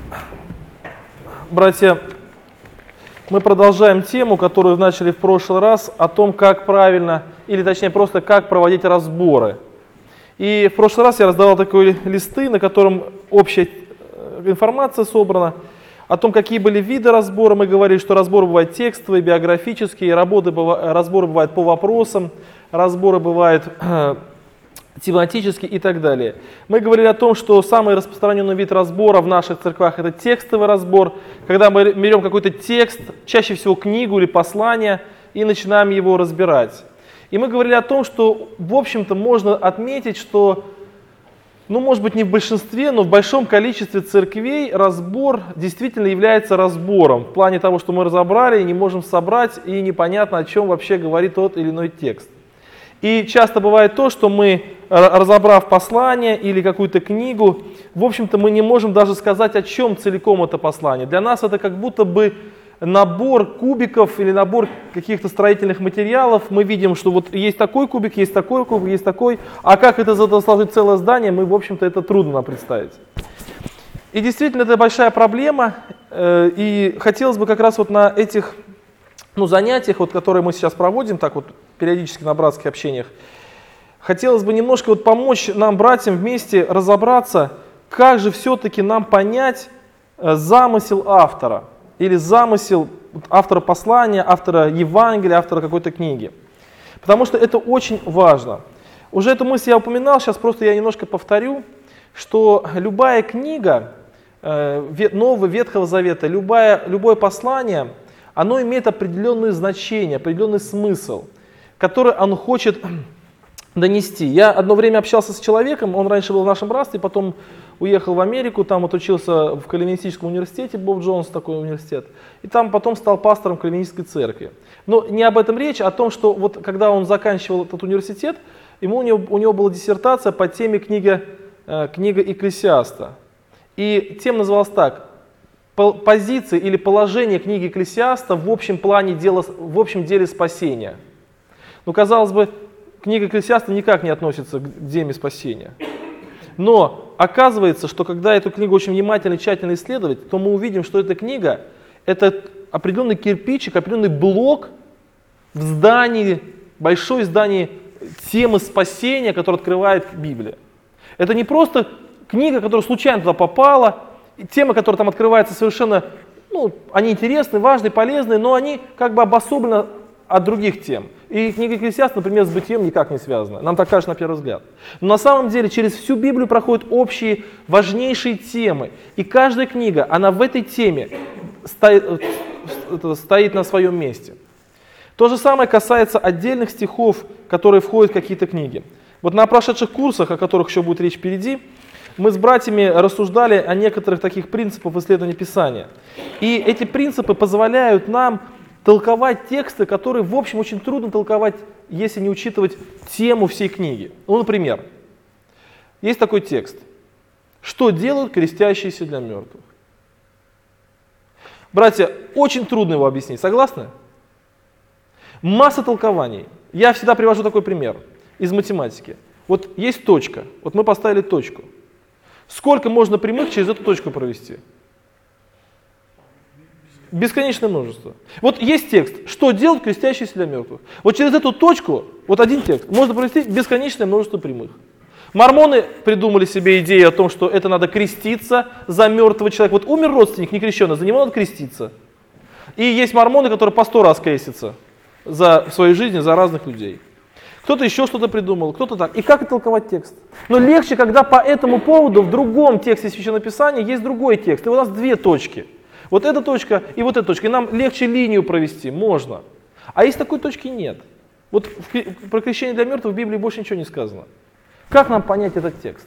Братья, мы продолжаем тему, которую начали в прошлый раз, о том, как правильно, или точнее просто как проводить разборы. И в прошлый раз я раздавал такие листы, на котором общая информация собрана, о том, какие были виды разбора. Мы говорили, что разборы бывают текстовые, биографические, разборы бывают по вопросам, разборы бывают тематические и так далее. Мы говорили о том, что самый распространенный вид разбора в наших церквах — это текстовый разбор, когда мы берем какой-то текст, чаще всего книгу или послание, и начинаем его разбирать. И мы говорили о том, что, в общем-то, можно отметить, что, может быть, не в большинстве, но в большом количестве церквей разбор действительно является разбором, в плане того, что мы разобрали и не можем собрать, и непонятно, о чем вообще говорит тот или иной текст. И часто бывает то, что мы, разобрав послание или какую-то книгу, в общем-то мы не можем даже сказать, о чем целиком это послание. Для нас это как будто бы набор кубиков или набор каких-то строительных материалов. Мы видим, что вот есть такой кубик, есть такой кубик, есть такой. А как это сложить целое здание, мы, в общем-то, это трудно нам представить. И действительно, это большая проблема. И хотелось бы как раз вот на этих занятиях, которые мы сейчас проводим, так вот периодически на братских общениях, хотелось бы немножко помочь нам, братьям, вместе разобраться, как же все-таки нам понять замысел автора, или замысел автора послания, автора Евангелия, автора какой-то книги. Потому что это очень важно. Уже эту мысль я упоминал, сейчас просто я немножко повторю, что любая книга Нового Ветхого Завета, любое послание, оно имеет определенное значение, определенный смысл, который он хочет донести. Я одно время общался с человеком, он раньше был в нашем братстве, потом уехал в Америку, там учился в Кальвинистическом университете, Боб Джонс такой университет, и там потом стал пастором Кальвинистской церкви. Но не об этом речь, а о том, что вот когда он заканчивал этот университет, у него была диссертация по теме книга Экклесиаста. И тема называлась так: позиции или положение книги Экклесиаста в общем деле спасения. Казалось бы, книга Экклесиаста никак не относится к теме спасения. Но оказывается, что когда эту книгу очень внимательно и тщательно исследовать, то мы увидим, что эта книга — это определенный кирпичик, определенный блок в здании, большое здание темы спасения, которое открывает Библия. Это не просто книга, которая случайно туда попала, темы, которые там открываются, совершенно, они интересны, важны, полезны, но они как бы обособлены от других тем. И книга Экклесиаста, например, с бытием никак не связана. Нам так кажется на первый взгляд. Но на самом деле через всю Библию проходят общие, важнейшие темы. И каждая книга, она в этой теме стоит на своем месте. То же самое касается отдельных стихов, которые входят в какие-то книги. Вот на прошедших курсах, о которых еще будет речь впереди, мы с братьями рассуждали о некоторых таких принципах исследования Писания. И эти принципы позволяют нам толковать тексты, которые, в общем, очень трудно толковать, если не учитывать тему всей книги. Например, есть такой текст: «Что делают крестящиеся для мертвых?» Братья, очень трудно его объяснить, согласны? Масса толкований. Я всегда привожу такой пример из математики. Вот есть точка, вот мы поставили точку. Сколько можно прямых через эту точку провести? Бесконечное множество. Вот есть текст: «Что делают крестящиеся для мертвых?» Вот через эту точку, вот один текст, можно провести бесконечное множество прямых. Мормоны придумали себе идею о том, что это надо креститься за мертвого человека. Вот умер родственник некрещенный, за него надо креститься. И есть мормоны, которые по 100 раз крестятся за свою жизнь, за разных людей. Кто-то еще что-то придумал, кто-то так. И как это толковать текст? Но легче, когда по этому поводу в другом тексте Священного Писания есть другой текст. И у нас две точки. Вот эта точка и вот эта точка. И нам легче линию провести, можно. А если такой точки нет? Вот про крещение для мертвых в Библии больше ничего не сказано. Как нам понять этот текст?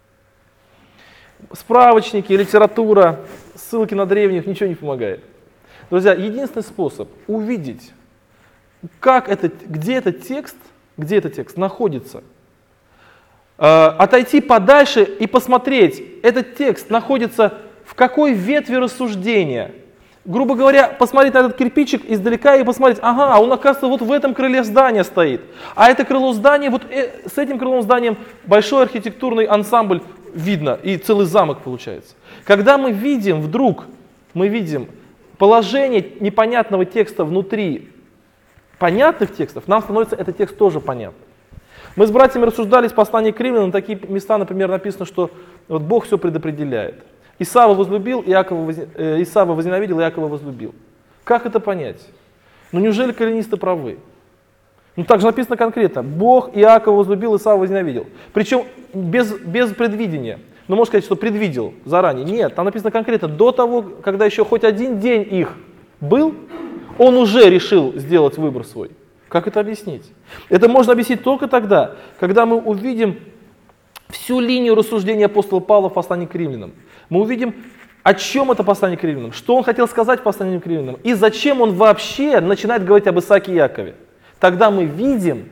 Справочники, литература, ссылки на древних ничего не помогает. Друзья, единственный способ увидеть, где этот текст находится, отойти подальше и посмотреть, этот текст находится в какой ветви рассуждения. Грубо говоря, посмотреть на этот кирпичик издалека и посмотреть: ага, он, оказывается, вот в этом крыле здания стоит. А это крыло здания, вот с этим крылом зданием большой архитектурный ансамбль видно, и целый замок получается. Когда мы видим вдруг, мы видим положение непонятного текста внутри понятных текстов, нам становится этот текст тоже понятным. Мы с братьями рассуждали из послания к римлянам, такие места, например, написано, что вот Бог все предопределяет. Исава возлюбил, Исава возненавидел, Иакова возлюбил. Как это понять? Ну неужели кальвинисты правы? Ну так же написано конкретно. Бог Иакова возлюбил, Исава возненавидел. Причем без предвидения. Ну можно сказать, что предвидел заранее. Нет, там написано конкретно. До того, когда еще хоть один день их был, он уже решил сделать выбор свой. Как это объяснить? Это можно объяснить только тогда, когда мы увидим всю линию рассуждения апостола Павла в послании к римлянам. Мы увидим, о чем это послание к римлянам, что он хотел сказать в послании к римлянам, и зачем он вообще начинает говорить об Исааке и Якове. Тогда мы видим,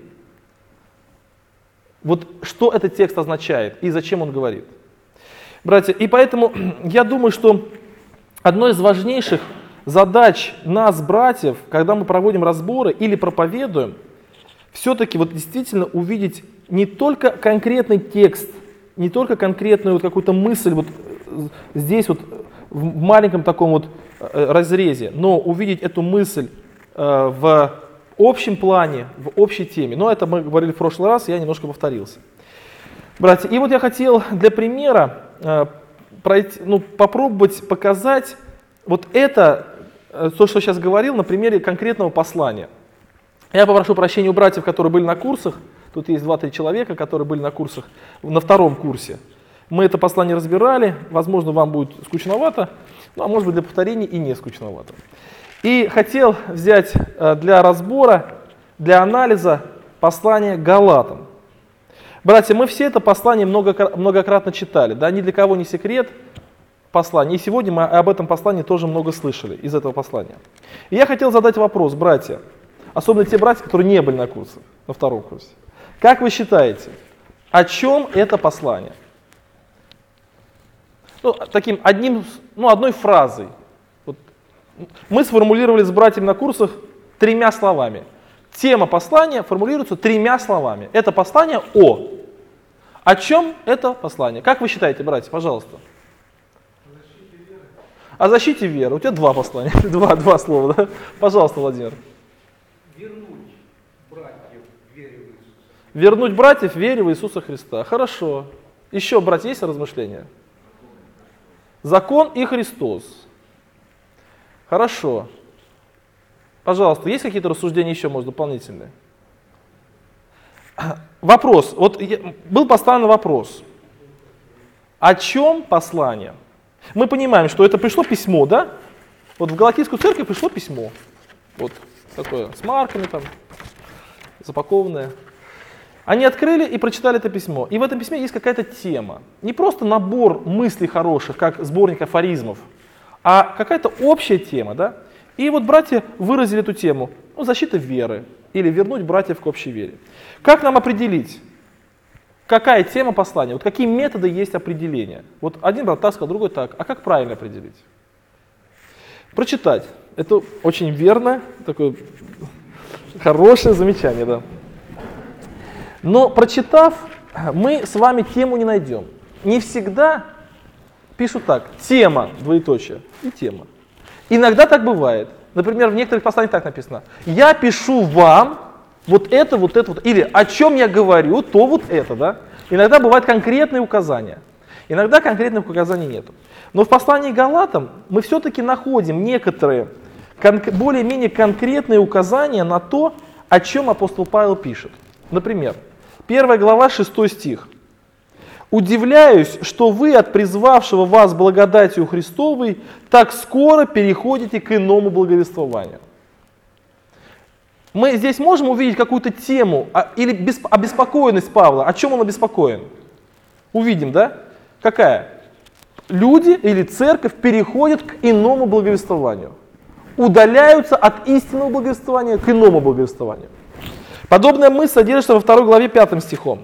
вот что этот текст означает и зачем он говорит. Братья, и поэтому я думаю, что одной из важнейших задач нас, братьев, когда мы проводим разборы или проповедуем, все-таки вот действительно увидеть не только конкретный текст, не только конкретную вот какую-то мысль вот здесь вот в маленьком таком вот разрезе, но увидеть эту мысль в общем плане, в общей теме. Но это мы говорили в прошлый раз, я немножко повторился. Братья, и вот я хотел для примера попробовать показать вот это, то, что сейчас говорил, на примере конкретного послания. Я попрошу прощения у братьев, которые были на курсах. Тут есть 2-3 человека, которые были на курсах, на 2-м курсе. Мы это послание разбирали, возможно, вам будет скучновато, ну, а может быть для повторения и не скучновато. И хотел взять для разбора, для анализа послание Галатам. Братья, мы все это послание многократно читали, да, ни для кого не секрет послание. И сегодня мы об этом послании тоже много слышали из этого послания. И я хотел задать вопрос, братья, особенно те братья, которые не были на курсе, на 2-м курсе. Как вы считаете, о чем это послание? Одной фразой. Вот. Мы сформулировали с братьями на курсах 3 словами. Тема послания формулируется 3 словами. Это послание о чем это послание? Как вы считаете, братья, пожалуйста? О защите веры. У тебя 2 послания, 2 слова, да? Пожалуйста, Владимир. Вернуть братьев в вере в Иисуса Христа. Хорошо. Еще, братья, есть размышления? Закон и Христос. Хорошо. Пожалуйста, есть какие-то рассуждения еще, может, дополнительные? Вопрос. Вот был поставлен вопрос. О чем послание? Мы понимаем, что это пришло письмо, да? Вот в Галатийскую церковь пришло письмо. Вот такое, с марками там, запакованное. Они открыли и прочитали это письмо. И в этом письме есть какая-то тема. Не просто набор мыслей хороших, как сборник афоризмов, а какая-то общая тема, да? И вот братья выразили эту тему. Защита веры или вернуть братьев к общей вере. Как нам определить, какая тема послания? Вот какие методы есть определения? Вот один брат так сказал, другой так. А как правильно определить? Прочитать. Это очень верно, такое хорошее замечание, да. Но прочитав, мы с вами тему не найдем. Не всегда пишут так, тема, двоеточие, и тема. Иногда так бывает. Например, в некоторых посланиях так написано. Я пишу вам вот это. Или о чем я говорю, то вот это, да. Иногда бывают конкретные указания. Иногда конкретных указаний нет. Но в послании к Галатам мы все-таки находим некоторые более-менее конкретные указания на то, о чем апостол Павел пишет. Например, 1 глава, 6 стих. «Удивляюсь, что вы от призвавшего вас благодатью Христовой так скоро переходите к иному благовествованию». Мы здесь можем увидеть какую-то тему или обеспокоенность Павла. О чем он обеспокоен? Увидим, да? Какая? Люди или церковь переходят к иному благовествованию. Удаляются от истинного благовествования к иному благовествованию. Подобная мысль содержится во 2 главе 5 стихом.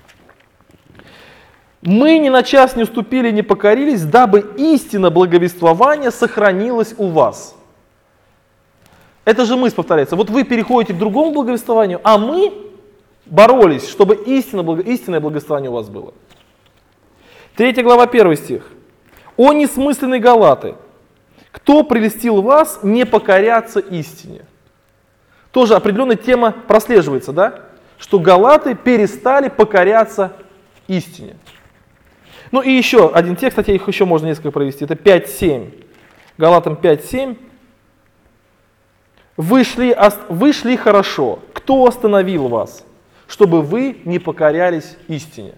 «Мы ни на час не уступили, не покорились, дабы истина благовествования сохранилась у вас». Это же мысль повторяется. Вот вы переходите к другому благовествованию, а мы боролись, чтобы истинное благовествование у вас было. 3 глава, 1 стих. «О несмысленные галаты, кто прельстил вас не покоряться истине?» Тоже определенная тема прослеживается, да? Что галаты перестали покоряться истине. Ну и еще один текст, кстати, их еще можно несколько провести. Это 5.7. Галатам 5.7. Вы шли хорошо. Кто остановил вас, чтобы вы не покорялись истине?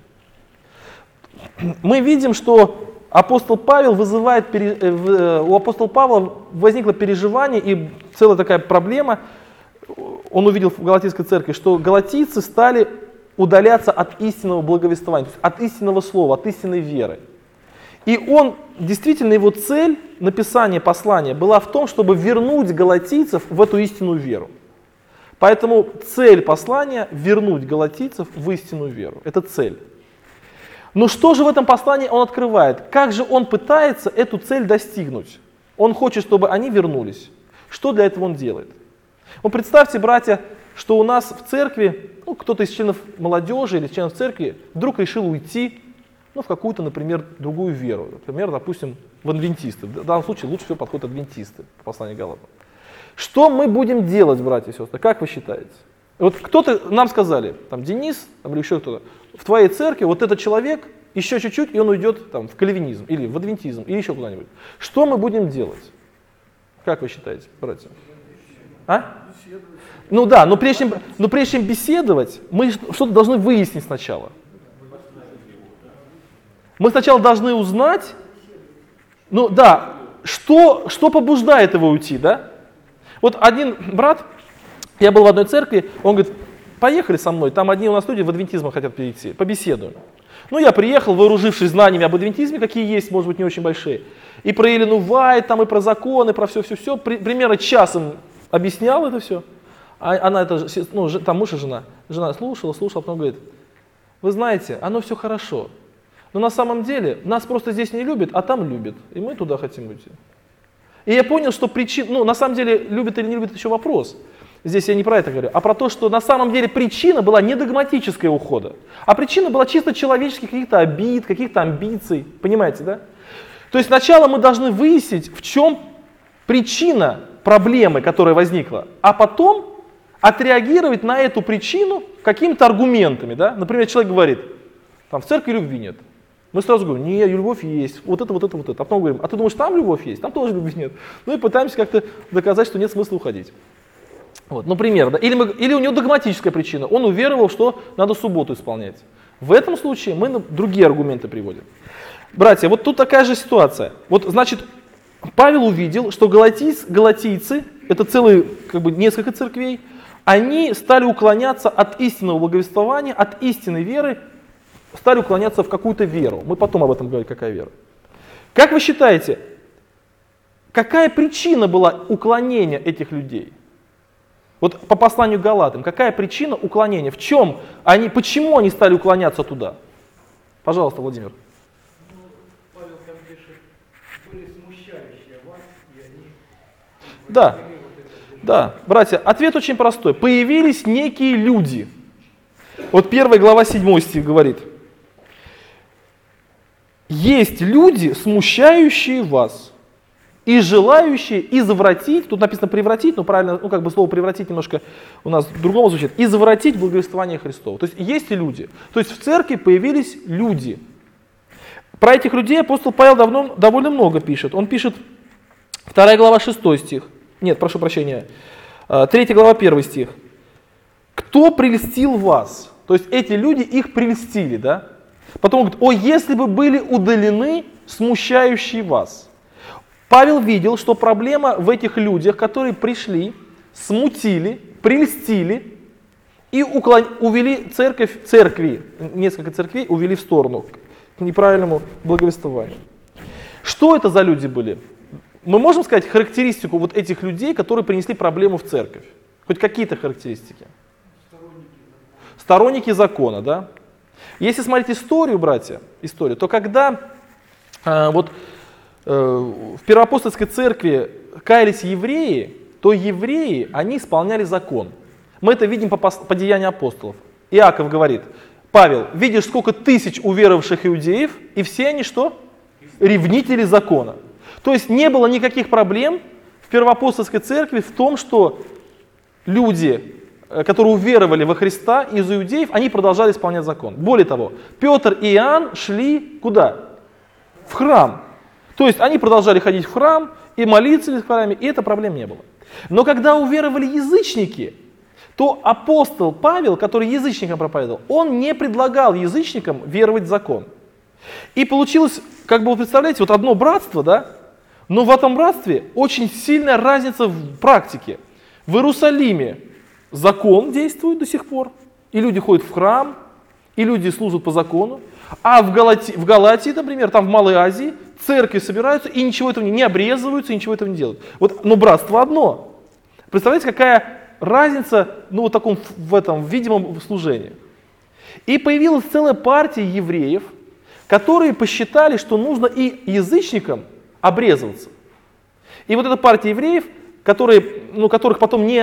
Мы видим, что апостол Павел вызывает, у апостола Павла возникло переживание и целая такая проблема. Он увидел в Галатийской церкви, что галатийцы стали удаляться от истинного благовествования, то есть от истинного слова, от истинной веры. И он, действительно, его цель написания послания была в том, чтобы вернуть галатийцев в эту истинную веру. Поэтому цель послания — вернуть галатийцев в истинную веру. Это цель. Но что же в этом послании он открывает? Как же он пытается эту цель достигнуть? Он хочет, чтобы они вернулись. Что для этого он делает? Вот представьте, братья, что у нас в церкви, кто-то из членов молодежи или членов церкви вдруг решил уйти в какую-то, например, другую веру. Например, допустим, в адвентисты. В данном случае лучше всего подходят адвентисты по посланию Галатам. Что мы будем делать, братья и сестры? Как вы считаете? Вот кто-то нам сказали, там Денис или еще кто-то, в твоей церкви вот этот человек еще чуть-чуть, и он уйдет там, в кальвинизм или в адвентизм или еще куда-нибудь. Что мы будем делать? Как вы считаете, братья? Ну да, но прежде чем беседовать, мы что-то должны выяснить сначала. Мы сначала должны узнать, что побуждает его уйти, да? Вот один брат, я был в одной церкви, он говорит, поехали со мной, там одни у нас люди в адвентизм хотят перейти, побеседуем. Я приехал, вооружившись знаниями об адвентизме, какие есть, может быть, не очень большие, и про Елену Вайт, там, и про законы, про все-все-все, примерно часом объяснял это все. А она, там муж и жена слушала, а потом говорит, вы знаете, оно все хорошо, но на самом деле нас просто здесь не любят, а там любят, и мы туда хотим уйти. И я понял, что на самом деле, любят или не любят, еще вопрос. Здесь я не про это говорю, а про то, что на самом деле причина была не догматическая ухода, а причина была чисто человеческих каких-то обид, каких-то амбиций, понимаете, да? То есть сначала мы должны выяснить, в чем причина проблемы, которая возникла, а потом отреагировать на эту причину какими-то аргументами, да? Например, человек говорит, там в церкви любви нет. Мы сразу говорим, нет, любовь есть, вот это. А потом говорим, а ты думаешь, там любовь есть? Там тоже любви нет. И пытаемся как-то доказать, что нет смысла уходить. Вот, например, да? Или у него догматическая причина. Он уверовал, что надо субботу исполнять. В этом случае мы другие аргументы приводим. Братья, вот тут такая же ситуация. Вот, значит, Павел увидел, что галатийцы, это целые, несколько церквей, они стали уклоняться от истинного благовествования, от истинной веры, стали уклоняться в какую-то веру. Мы потом об этом говорим, какая вера. Как вы считаете, какая причина была уклонения этих людей? Вот по посланию к Галатам, какая причина уклонения? Почему они стали уклоняться туда? Пожалуйста, Владимир. Павел там пишет, были смущающие вас, и они... Да, братья, ответ очень простой. Появились некие люди. Вот 1 глава 7 стих говорит. Есть люди, смущающие вас и желающие извратить, тут написано превратить, но правильно, слово превратить немножко у нас по-другому звучит, извратить благовествование Христово. То есть есть люди. То есть в церкви появились люди. Про этих людей апостол Павел довольно много пишет. Он пишет 2 глава 6 стих. Нет, прошу прощения. 3 глава 1 стих. Кто прельстил вас? То есть эти люди их прельстили, да? Потом он говорит, если бы были удалены смущающие вас. Павел видел, что проблема в этих людях, которые пришли, смутили, прельстили и увели церкви, несколько церквей увели в сторону к неправильному благовествованию. Что это за люди были? Мы можем сказать характеристику вот этих людей, которые принесли проблему в церковь? Хоть какие-то характеристики? Сторонники закона, да? Если смотреть историю, братья, то когда в первоапостольской церкви каялись евреи, то евреи, они исполняли закон. Мы это видим по Деяниям апостолов. Иаков говорит, Павел, видишь, сколько тысяч уверовавших иудеев, и все они что? Ревнители закона. То есть не было никаких проблем в первоапостольской церкви в том, что люди, которые уверовали во Христа из иудеев, они продолжали исполнять закон. Более того, Петр и Иоанн шли куда? В храм. То есть они продолжали ходить в храм и молиться в храме, и это проблем не было. Но когда уверовали язычники, то апостол Павел, который язычникам проповедовал, он не предлагал язычникам веровать в закон. И получилось, как бы вы представляете, вот одно братство, да, но в этом братстве очень сильная разница в практике. В Иерусалиме закон действует до сих пор, и люди ходят в храм, и люди служат по закону. А в Галатии, например, там в Малой Азии, церкви собираются и ничего этого не обрезываются, и ничего этого не делают. Вот, но братство одно. Представляете, какая разница, ну, вот таком, в этом видимом служении. И появилась целая партия евреев, которые посчитали, что нужно и язычникам обрезываться. И вот эта партия евреев, которых потом не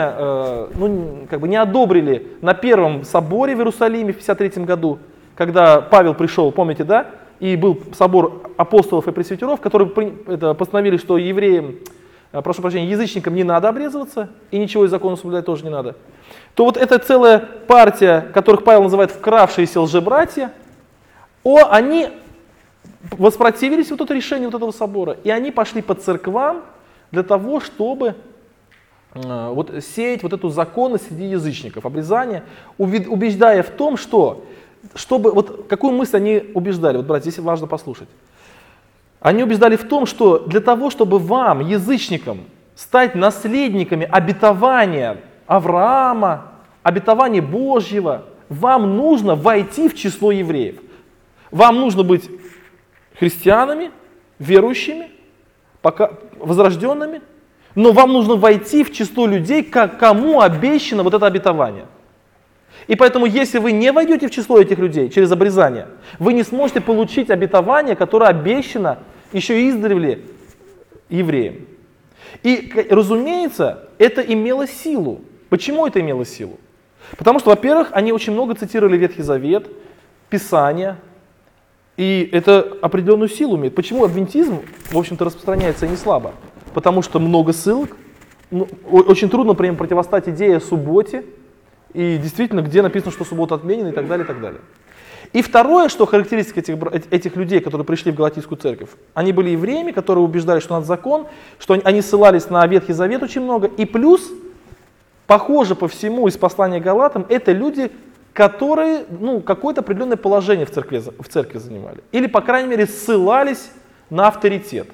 одобрили на первом соборе в Иерусалиме в 53 году, когда Павел пришел, помните, да, и был собор апостолов и пресвитеров, которые постановили, что евреям, прошу прощения, язычникам не надо обрезываться, и ничего из закона соблюдать тоже не надо, то вот эта целая партия, которых Павел называет вкравшиеся лжебратья, они воспротивились вот это решению вот этого собора, и они пошли по церквам для того, чтобы сеять вот эту законность среди язычников, обрезание, убеждая в том, что, какую мысль они убеждали, вот, братья, здесь важно послушать. Они убеждали в том, что для того, чтобы вам, язычникам, стать наследниками обетования Авраама, обетования Божьего, вам нужно войти в число евреев. Вам нужно быть христианами, верующими, возрожденными, но вам нужно войти в число людей, кому обещано вот это обетование. И поэтому, если вы не войдете в число этих людей через обрезание, вы не сможете получить обетование, которое обещано еще издревле евреям. И, разумеется, это имело силу. Почему это имело силу? Потому что, во-первых, они очень много цитировали Ветхий Завет, Писания, и это определенную силу имеет. Почему адвентизм, в общем-то, распространяется не слабо? Потому что много ссылок, очень трудно противостать идее о субботе, и действительно, где написано, что суббота отменена, и так далее, и так далее. И второе, что характеристика этих людей, которые пришли в Галатийскую церковь, они были евреями, которые убеждали, что надо закон, что они ссылались на Ветхий Завет очень много, и плюс, похоже по всему из послания Галатам, это люди, которые какое-то определенное положение в церкви занимали. Или, по крайней мере, ссылались на авторитет.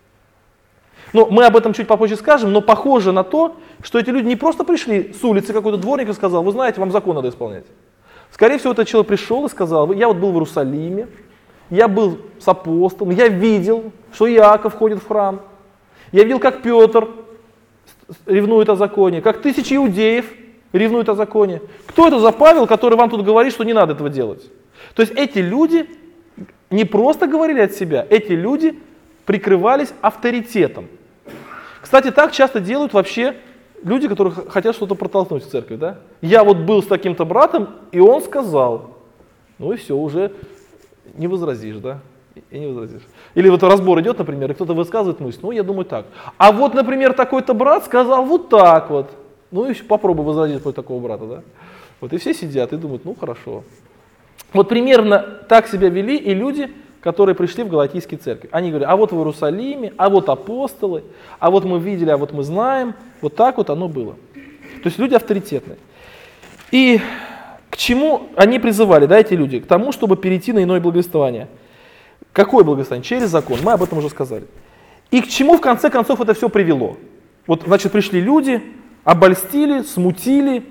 Мы об этом чуть попозже скажем, но похоже на то, что эти люди не просто пришли с улицы, какой-то дворник и сказал, вы знаете, вам закон надо исполнять. Скорее всего, этот человек пришел и сказал, я вот был в Иерусалиме, я был с апостолом, я видел, что Иаков ходит в храм, я видел, как Петр ревнует о законе, как тысячи иудеев ревнуют о законе. Кто это за Павел, который вам тут говорит, что не надо этого делать? То есть эти люди не просто говорили от себя, эти люди прикрывались авторитетом. Кстати, так часто делают вообще люди, которые хотят что-то протолкнуть в церковь. Да? Я вот был с таким-то братом, и он сказал. Ну и все, уже не возразишь, да? И не возразишь. Или вот разбор идет, например, и кто-то высказывает мысль, я думаю так. А вот, например, такой-то брат сказал вот так вот. Ну и попробуй возразить против такого брата, да? Вот и все сидят и думают, хорошо. Вот примерно так себя вели и люди, которые пришли в Галатийские церкви. Они говорят, а вот в Иерусалиме, а вот апостолы, а вот мы видели, а вот мы знаем. Вот так вот оно было. То есть люди авторитетные. И к чему они призывали, эти люди? К тому, чтобы перейти на иное благовествование. Какое благовествование? Через закон. Мы об этом уже сказали. И к чему в конце концов это все привело? Вот, значит, пришли люди, обольстили, смутили,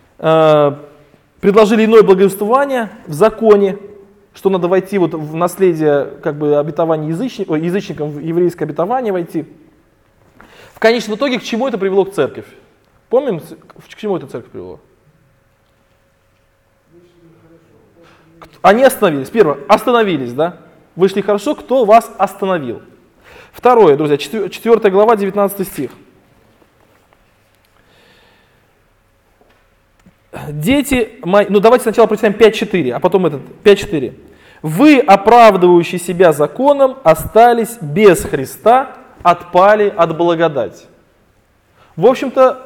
предложили иное благовествование в законе, что надо войти в наследие обетования язычникам, в еврейское обетование войти. В конечном итоге к чему это привело к церкви? Помним, к чему это церковь привело? Они остановились. Первое, остановились, да? Вышли хорошо, кто вас остановил? Второе, друзья, 4 глава, 19 стих. Дети мои, ну давайте сначала прочитаем 5.4, а потом 5.4. Вы, оправдывающие себя законом, остались без Христа, отпали от благодати. В общем-то,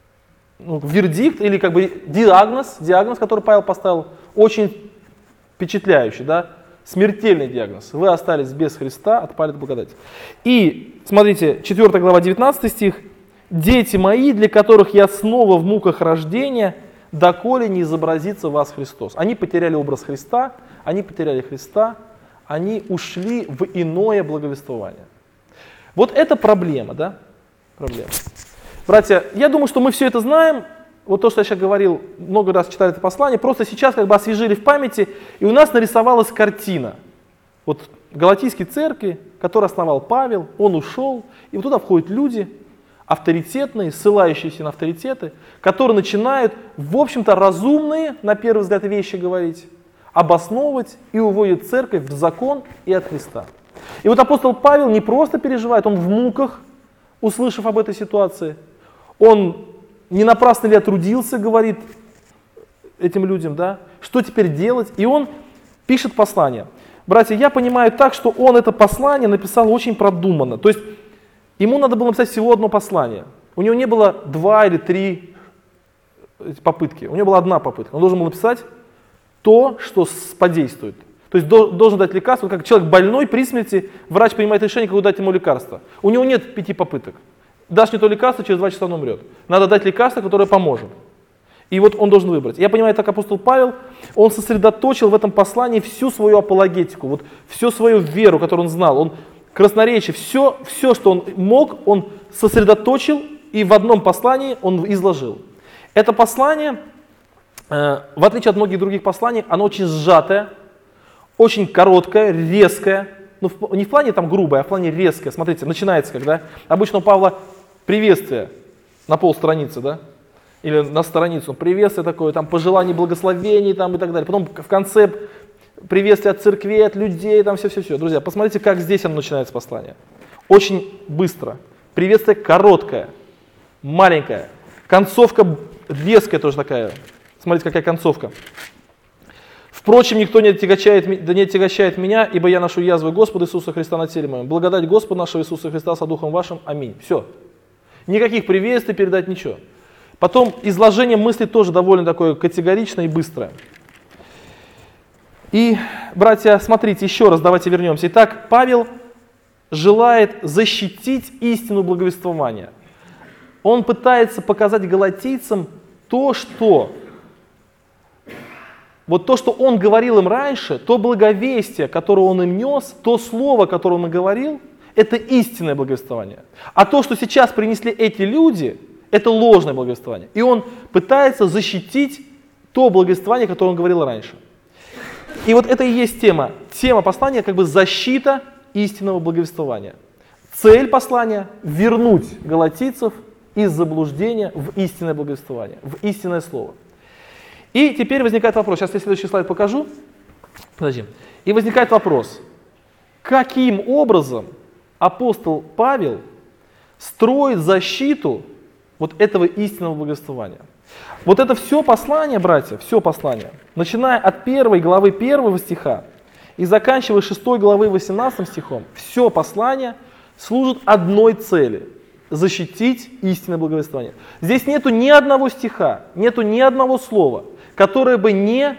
вердикт или как бы диагноз, который Павел поставил, очень впечатляющий, да? Смертельный диагноз. Вы остались без Христа, отпали от благодати. И, смотрите, 4 глава, 19 стих. «Дети мои, для которых я снова в муках рождения, доколе не изобразится в вас Христос». Они потеряли образ Христа, они потеряли Христа, они ушли в иное благовествование. Вот это проблема, да? Проблема. Братья, я думаю, что мы все это знаем. Вот то, что я сейчас говорил, много раз читали это послание, просто сейчас как бы освежили в памяти, и у нас нарисовалась картина. Вот Галатийской церкви, которую основал Павел, он ушел, и вот туда входят люди, авторитетные, ссылающиеся на авторитеты, которые начинают, в общем-то, разумные, на первый взгляд, вещи говорить, обосновывать и уводят церковь в закон и от Христа. И вот апостол Павел не просто переживает, он в муках, услышав об этой ситуации, он не напрасно ли я трудился, говорит этим людям, да? Что теперь делать? И он пишет послание. Братья, я понимаю так, что он это послание написал очень продуманно. То есть ему надо было написать всего одно послание. У него не было 2 или 3 попытки. У него была одна попытка. Он должен был написать то, что подействует. То есть должен дать лекарство. Как человек больной при смерти, врач принимает решение, какое дать ему лекарство. У него нет 5 попыток. Дашь не то лекарство, через 2 часа он умрет. Надо дать лекарство, которое поможет. И вот он должен выбрать. Я понимаю, так апостол Павел, он сосредоточил в этом послании всю свою апологетику, вот всю свою веру, которую он знал. Он красноречие, все, что он мог, он сосредоточил и в одном послании он изложил. Это послание, в отличие от многих других посланий, оно очень сжатое, очень короткое, резкое. Ну, не в плане там грубое, а в плане резкое. Смотрите, начинается когда обычно у Павла приветствие на полстраницы, да? Или на страницу, приветствие такое, там пожелание благословений там, и так далее. Потом в конце приветствие от церкви, от людей, там все-все-все. Друзья, посмотрите, как здесь оно начинается послание. Очень быстро. Приветствие короткое, маленькое. Концовка резкая тоже такая. Смотрите, какая концовка. Впрочем, никто не отягощает меня, ибо я ношу язвы Господа Иисуса Христа на теле моем. Благодать Господа нашего Иисуса Христа со Духом вашим. Аминь. Все. Никаких приветствий передать, ничего. Потом изложение мыслей тоже довольно такое категоричное и быстрое. И, братья, смотрите, еще раз давайте вернемся. Итак, Павел желает защитить истину благовествования. Он пытается показать галатийцам то, что он говорил им раньше, то благовестие, которое он им нес, то слово, которое он им говорил, это истинное благовествование. А то, что сейчас принесли эти люди, это ложное благовествование. И он пытается защитить то благовествование, которое он говорил раньше. И вот это и есть тема. Тема послания как бы защита истинного благовествования. Цель послания – вернуть галатийцев из заблуждения в истинное благовествование, в истинное слово. И теперь возникает вопрос, сейчас я следующий слайд покажу. Подожди. И возникает вопрос, каким образом апостол Павел строит защиту вот этого истинного благовествования. Вот это все послание, братья, все послание, начиная от 1 главы 1 стиха и заканчивая 6 главы 18 стихом, все послание служит одной цели – защитить истинное благовествование. Здесь нету ни одного стиха, нету ни одного слова, которое бы не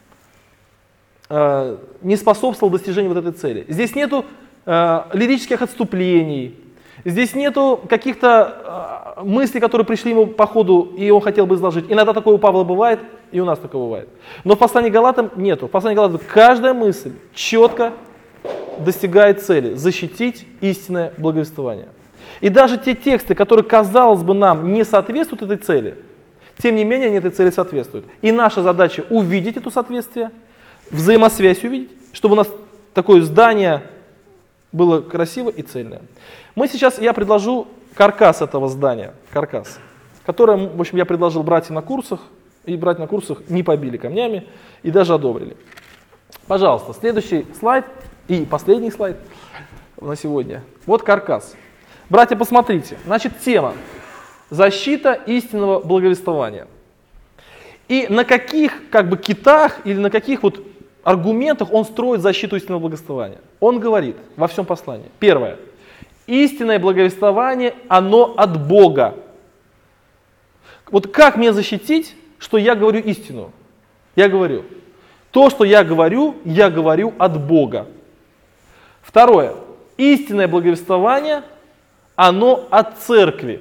способствовало достижению вот этой цели. Здесь нету лирических отступлений, здесь нету каких-то мыслей, которые пришли ему по ходу, и он хотел бы изложить. Иногда такое у Павла бывает, и у нас такое бывает. Но в послании к Галатам нету. В послании к Галатам каждая мысль четко достигает цели – защитить истинное благовествование. И даже те тексты, которые, казалось бы, нам не соответствуют этой цели, тем не менее они этой цели соответствуют. И наша задача увидеть это соответствие, взаимосвязь увидеть, чтобы у нас такое здание было красиво и цельное. Я предложу каркас этого здания, которое, в общем, я предложил братьям на курсах, и братья на курсах не побили камнями и даже одобрили. Пожалуйста, следующий слайд и последний слайд на сегодня. Вот каркас. Братья, посмотрите. Значит, тема – защита истинного благовествования. И на каких как бы китах или на каких вот аргументах он строит защиту истинного благовествования? Он говорит во всем послании. Первое. Истинное благовествование, оно от Бога. Вот как мне защитить, что я говорю истину? Я говорю, то, что я говорю от Бога. Второе. Истинное благовествование, оно от церкви.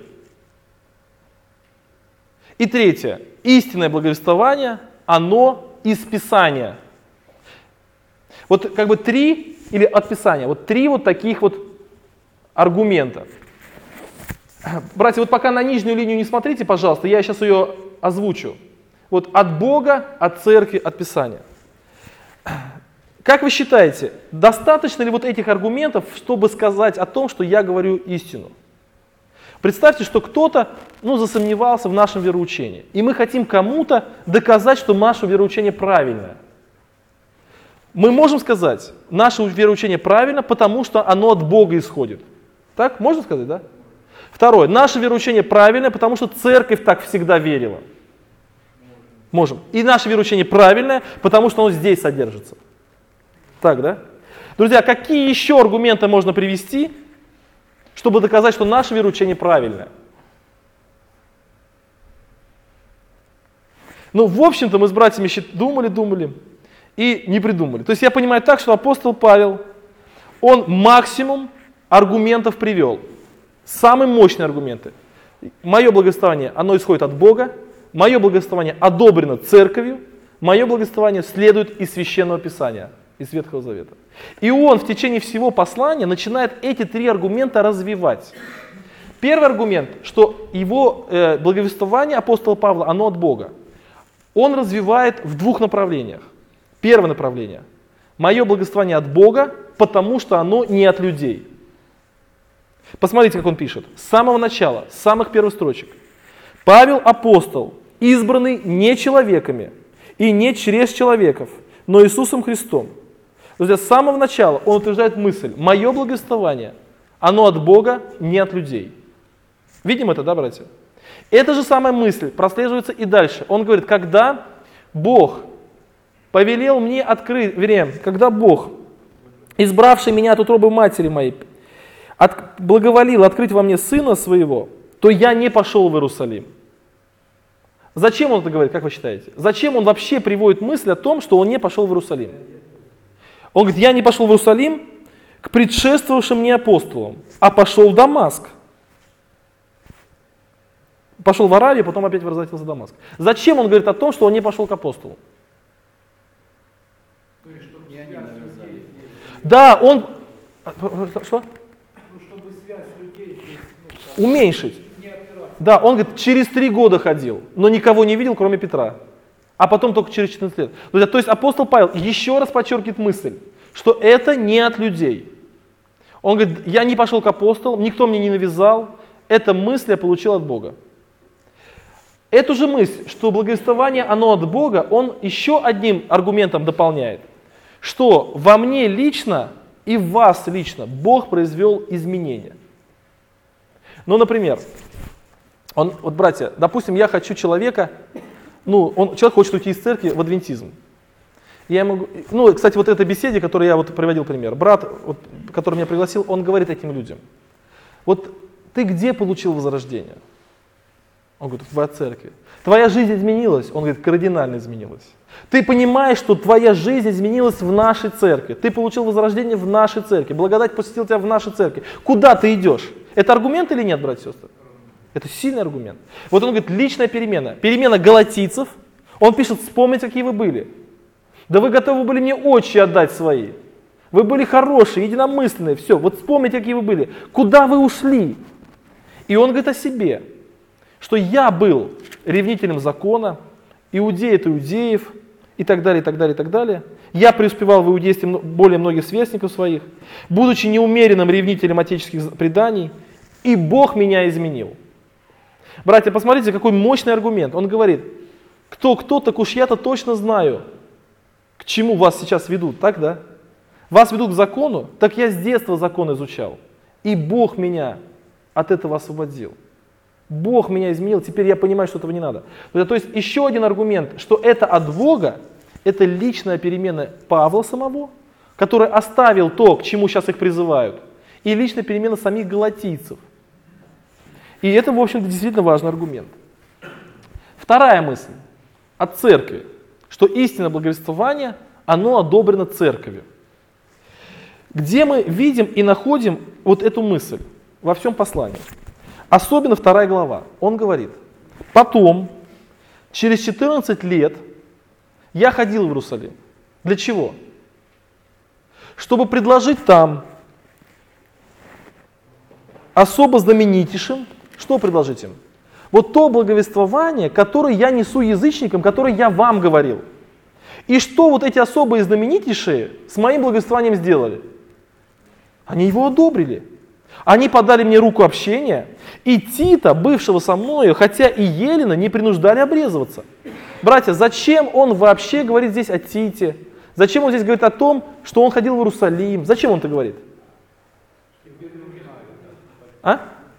И третье. Истинное благовествование, оно из Писания. Вот как бы три, или от Писания, вот три вот таких вот аргумента. Братья, вот пока на нижнюю линию не смотрите, пожалуйста, я сейчас ее озвучу. Вот от Бога, от церкви, от Писания. Как вы считаете, достаточно ли вот этих аргументов, чтобы сказать о том, что я говорю истину? Представьте, что кто-то засомневался в нашем вероучении, и мы хотим кому-то доказать, что наше вероучение правильное. Мы можем сказать, наше вероучение правильно, потому что оно от Бога исходит. Так, можно сказать, да? Второе, наше вероучение правильное, потому что церковь так всегда верила. Можем. И наше вероучение правильное, потому что оно здесь содержится. Так, да? Друзья, какие еще аргументы можно привести, чтобы доказать, что наше вероучение правильное? В общем-то, мы с братьями думали и не придумали. То есть я понимаю так, что апостол Павел, он максимум аргументов привел. Самые мощные аргументы. Мое благовествование, оно исходит от Бога. Мое благовествование одобрено церковью. Мое благовествование следует из Священного Писания, из Ветхого Завета. И он в течение всего послания начинает эти три аргумента развивать. Первый аргумент, что его благовествование апостола Павла, оно от Бога. Он развивает в двух направлениях. Первое направление. Мое благовествование от Бога, потому что оно не от людей. Посмотрите, как он пишет. С самого начала, с самых первых строчек. Павел апостол, избранный не человеками и не через человеков, но Иисусом Христом. Друзья, с самого начала он утверждает мысль, мое благовествование, оно от Бога, не от людей. Видим это, да, братья? Эта же самая мысль прослеживается и дальше. Он говорит, когда Бог повелел мне открыть, когда Бог, избравший меня от утробы матери моей, благоволил открыть во мне Сына Своего, то я не пошел в Иерусалим. Зачем он это говорит, как вы считаете? Зачем он вообще приводит мысль о том, что он не пошел в Иерусалим? Он говорит, я не пошел в Иерусалим к предшествовавшим мне апостолам, а пошел в Дамаск. Пошел в Аравию, потом опять возвратился в Дамаск. Зачем он говорит о том, что он не пошел к апостолу? Да, он... Что? Чтобы связь людей уменьшить. не отбирать. Да, он говорит, через 3 года ходил, но никого не видел, кроме Петра. А потом только через 14 лет. Друзья, то есть апостол Павел еще раз подчеркивает мысль, что это не от людей. Он говорит, я не пошел к апостолам, никто мне не навязал, эта мысль я получил от Бога. Эту же мысль, что благовествование, оно от Бога, он еще одним аргументом дополняет, что во мне лично и в вас лично Бог произвел изменения. Ну, например, вот, братья, допустим, я хочу человека, человек хочет уйти из церкви в адвентизм. Я ему, кстати, вот этой беседе, которую я вот приводил пример, брат, который меня пригласил, он говорит этим людям, вот ты где получил возрождение? Он говорит, в церкви. Твоя жизнь изменилась? Он говорит, кардинально изменилась. Ты понимаешь, что твоя жизнь изменилась в нашей церкви. Ты получил возрождение в нашей церкви. Благодать посетила тебя в нашей церкви. Куда ты идешь? Это аргумент или нет, братья и сестры? Это сильный аргумент. Вот он говорит, личная перемена. Перемена галатийцев. Он пишет, вспомните, какие вы были. Да вы готовы были мне очи отдать свои. Вы были хорошие, единомысленные. Все, вот вспомните, какие вы были. Куда вы ушли? И он говорит о себе, что я был ревнителем закона, иудей от иудеев, и так далее, и так далее, и так далее. Я преуспевал в иудействе более многих сверстников своих, будучи неумеренным ревнителем отеческих преданий, и Бог меня изменил. Братья, посмотрите, какой мощный аргумент. Он говорит, кто, так уж я-то точно знаю, к чему вас сейчас ведут, так, да? Вас ведут к закону, так я с детства закон изучал, и Бог меня от этого освободил. Бог меня изменил, теперь я понимаю, что этого не надо. То есть еще один аргумент, что это от Бога, это личная перемена Павла самого, который оставил то, к чему сейчас их призывают, и личная перемена самих галатийцев. И это, в общем-то, действительно важный аргумент. Вторая мысль от церкви, что истинное благовествование, оно одобрено церковью. Где мы видим и находим вот эту мысль во всем послании? Особенно 2 глава. Он говорит: потом, через 14 лет, я ходил в Иерусалим. Для чего? Чтобы предложить там особо знаменитейшим, что предложить им? Вот то благовествование, которое я несу язычникам, которое я вам говорил. И что вот эти особые знаменитейшие с моим благовествованием сделали? Они его одобрили. Они подали мне руку общения, и Тита, бывшего со мною, хотя и Елена, не принуждали обрезываться. Братья, зачем он вообще говорит здесь о Тите? Зачем он здесь говорит о том, что он ходил в Иерусалим? Зачем он это говорит? А?